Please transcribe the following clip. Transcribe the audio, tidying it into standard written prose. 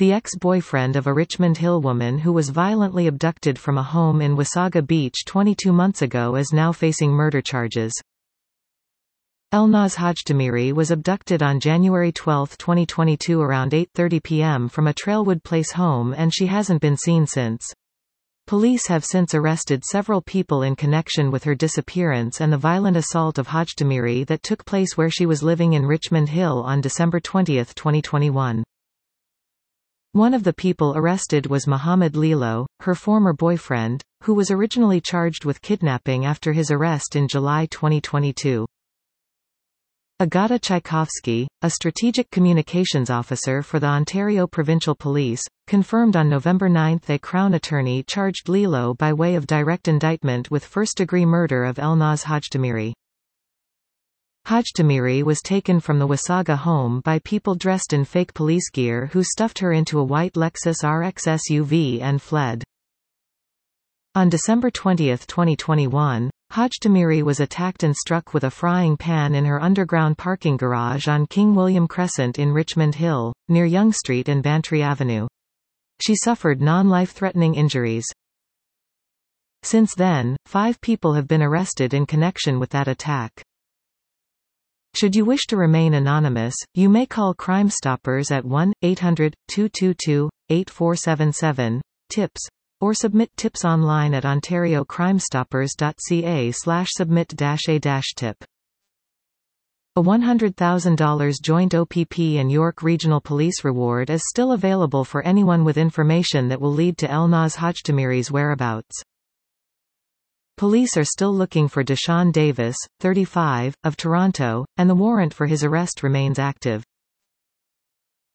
the ex-boyfriend of a Richmond Hill woman who was violently abducted from a home in Wasaga Beach 22 months ago, is now facing murder charges. Elnaz Hajtamiri was abducted on January 12, 2022 around 8:30 p.m. from a Trailwood Place home, and she hasn't been seen since. Police have since arrested several people in connection with her disappearance and the violent assault of Hajtamiri that took place where she was living in Richmond Hill on December 20, 2021. One of the people arrested was Mohammed Lilo, her former boyfriend, who was originally charged with kidnapping after his arrest in July 2022. Agata Tchaikovsky, a strategic communications officer for the Ontario Provincial Police, confirmed on November 9 a Crown attorney charged Lilo by way of direct indictment with first-degree murder of Elnaz Hajtamiri. Hajtamiri was taken from the Wasaga home by people dressed in fake police gear who stuffed her into a white Lexus RX SUV and fled. On December 20, 2021, Hajtamiri was attacked and struck with a frying pan in her underground parking garage on King William Crescent in Richmond Hill, near Yonge Street and Bantry Avenue. She suffered non-life-threatening injuries. Since then, 5 people have been arrested in connection with that attack. Should you wish to remain anonymous, you may call Crime Stoppers at 1-800-222-8477, TIPS, or submit tips online at ontariocrimestoppers.ca/submit-a-tip. A $100,000 joint OPP and York Regional Police reward is still available for anyone with information that will lead to Elnaz Hajtamiri's whereabouts. Police are still looking for Deshaun Davis, 35, of Toronto, and the warrant for his arrest remains active.